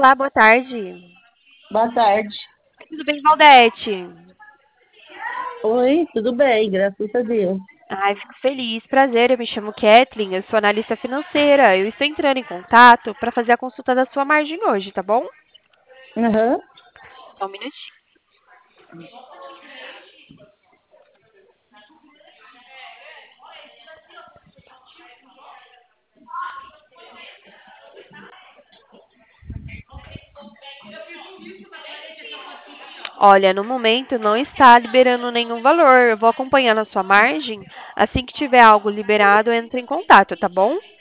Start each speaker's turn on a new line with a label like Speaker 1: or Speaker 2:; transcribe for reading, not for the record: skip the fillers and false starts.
Speaker 1: Olá, boa tarde.
Speaker 2: Boa tarde.
Speaker 1: Tudo bem, Valdete?
Speaker 2: Oi, tudo bem, graças a Deus.
Speaker 1: Ai, fico feliz. Prazer, eu me chamo Kathleen, eu sou analista financeira. Eu estou entrando em contato para fazer a consulta da sua margem hoje, tá bom?
Speaker 2: Aham.
Speaker 1: Só um minutinho. Olha, no momento não está liberando nenhum valor. Eu vou acompanhando a sua margem. Assim que tiver algo liberado, eu entro em contato, tá bom?